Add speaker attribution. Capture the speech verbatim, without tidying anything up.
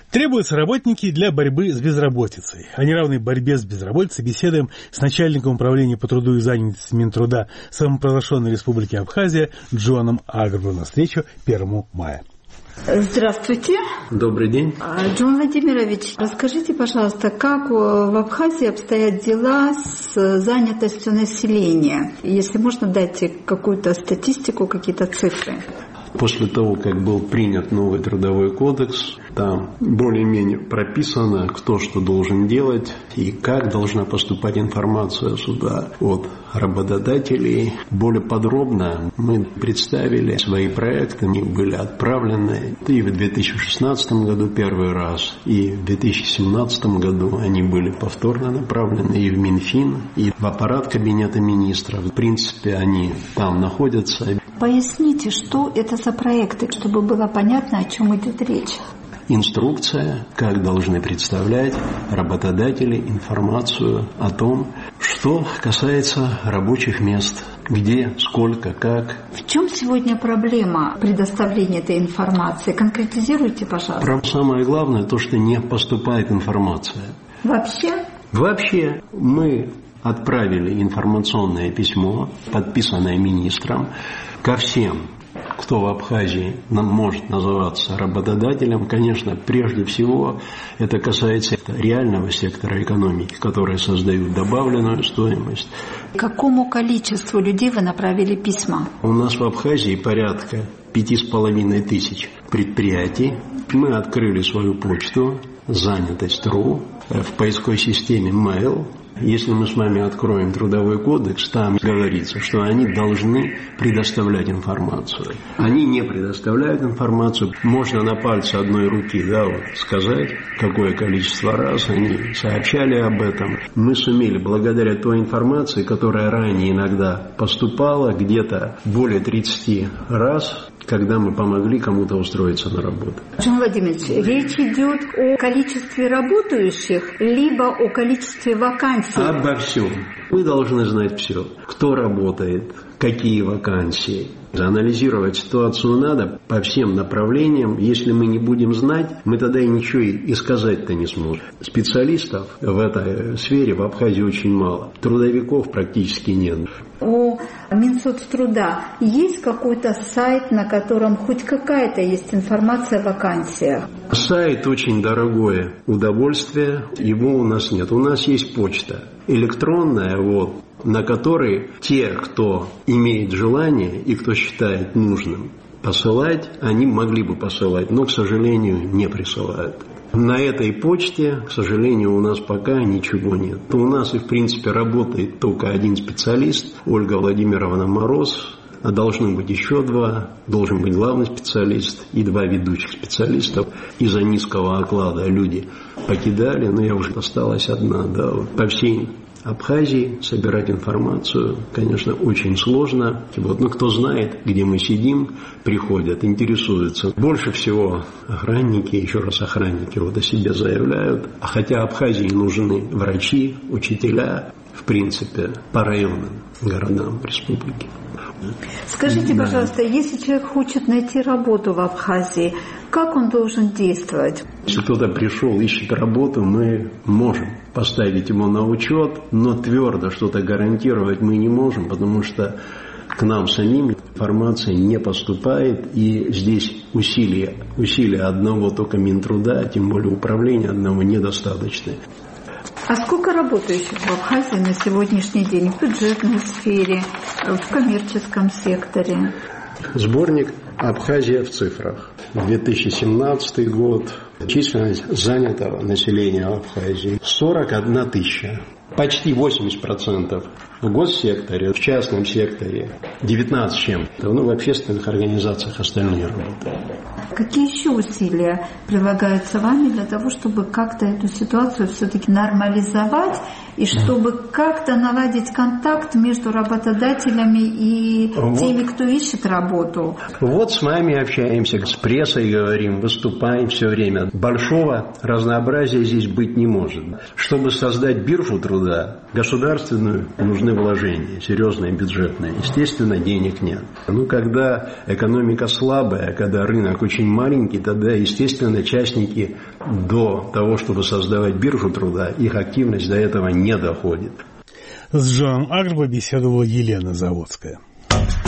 Speaker 1: Требуются работники для борьбы с безработицей. О неравной борьбе с безработицей беседуем с начальником управления по труду и занятости Минтруда самопровозглашенной Республики Абхазия Джоном Агрбу на встречу первого мая.
Speaker 2: Здравствуйте.
Speaker 3: Добрый день.
Speaker 2: Джон Владимирович, расскажите, пожалуйста, как в Абхазии обстоят дела с занятостью населения? Если можно, дайте какую-то статистику, какие-то цифры.
Speaker 3: После того, как был принят новый трудовой кодекс, там более-менее прописано, кто что должен делать и как должна поступать информация сюда от работодателей. Более подробно мы представили свои проекты, они были отправлены и в две тысячи шестнадцатом году первый раз, и в две тысячи семнадцатом году они были повторно направлены и в Минфин, и в аппарат Кабинета министров. В принципе, они там находятся.
Speaker 2: Поясните, что это за проекты, чтобы было понятно, о чем идет речь.
Speaker 3: Инструкция, как должны представлять работодатели информацию о том, что касается рабочих мест, где, сколько, как.
Speaker 2: В чем сегодня проблема предоставления этой информации? Конкретизируйте, пожалуйста.
Speaker 3: Самое главное то, что не поступает информация.
Speaker 2: Вообще?
Speaker 3: Вообще мы отправили информационное письмо, подписанное министром, ко всем, кто в Абхазии может называться работодателем. Конечно, прежде всего это касается реального сектора экономики, которые создают добавленную стоимость.
Speaker 2: Какому количеству людей вы направили письма?
Speaker 3: У нас в Абхазии порядка пяти с половиной тысяч предприятий. Мы открыли свою почту занятость точка ру в поисковой системе Mail. Если мы с вами откроем трудовой кодекс, там говорится, что они должны предоставлять информацию. Они не предоставляют информацию. Можно на пальце одной руки, да, вот, сказать, какое количество раз они сообщали об этом. Мы сумели, благодаря той информации, которая ранее иногда поступала, где-то более тридцати раз, когда мы помогли кому-то устроиться на работу.
Speaker 2: Джон Владимирович, речь идет о количестве работающих, либо о количестве вакансий?
Speaker 3: Обо всем. Мы должны знать все. Кто работает, какие вакансии. Анализировать ситуацию надо по всем направлениям. Если мы не будем знать, мы тогда и ничего и сказать-то не сможем. Специалистов в этой сфере в Абхазии очень мало. Трудовиков практически нет.
Speaker 2: У Минсоцтруда есть какой-то сайт, на котором хоть какая-то есть информация о вакансиях?
Speaker 3: Сайт очень дорогое удовольствие, его у нас нет. У нас есть почта электронная, вот, на которой те, кто имеет желание и кто считает нужным посылать, они могли бы посылать, но, к сожалению, не присылают. На этой почте, к сожалению, у нас пока ничего нет. У нас и, в принципе, работает только один специалист, Ольга Владимировна Мороз, а должны быть еще два, должен быть главный специалист и два ведущих специалистов. Из-за низкого оклада люди покидали, но я уже осталась одна, да, вот по всей Абхазии собирать информацию, конечно, очень сложно. Вот, но кто знает, где мы сидим, приходят, интересуются. Больше всего охранники, еще раз охранники вот о себе заявляют. А хотя Абхазии нужны врачи, учителя, в принципе, по районам, городам республики.
Speaker 2: Скажите,
Speaker 3: да.
Speaker 2: пожалуйста, если человек хочет найти работу в Абхазии, как он должен действовать?
Speaker 3: Если кто-то пришел, ищет работу, мы можем поставить ему на учет, но твердо что-то гарантировать мы не можем, потому что к нам самим информация не поступает, и здесь усилия, усилия одного только Минтруда, тем более управления одного, недостаточно.
Speaker 2: А сколько работающих в Абхазии на сегодняшний день в бюджетной сфере, в коммерческом секторе?
Speaker 3: Сборник «Абхазия в цифрах». две тысячи семнадцатый год. Численность занятого населения Абхазии сорок одна тысяча. Почти восемьдесят процентов в госсекторе, в частном секторе девятнадцать чем-то. Ну, в общественных организациях остальные работают.
Speaker 2: Какие еще усилия прилагаются вами для того, чтобы как-то эту ситуацию все-таки нормализовать и чтобы как-то наладить контакт между работодателями и вот. Теми, кто ищет работу?
Speaker 3: Вот с вами общаемся, с прессой говорим, выступаем все время. Большого разнообразия здесь быть не может. Чтобы создать биржу труда государственную, нужны нужны вложения, серьезные бюджетные. Естественно, денег нет. Ну, когда экономика слабая, когда рынок очень маленький, тогда, естественно, частники до того, чтобы создавать биржу труда, их активность до этого не доходит.
Speaker 1: С Джоном Агрбо беседовала Елена Заводская.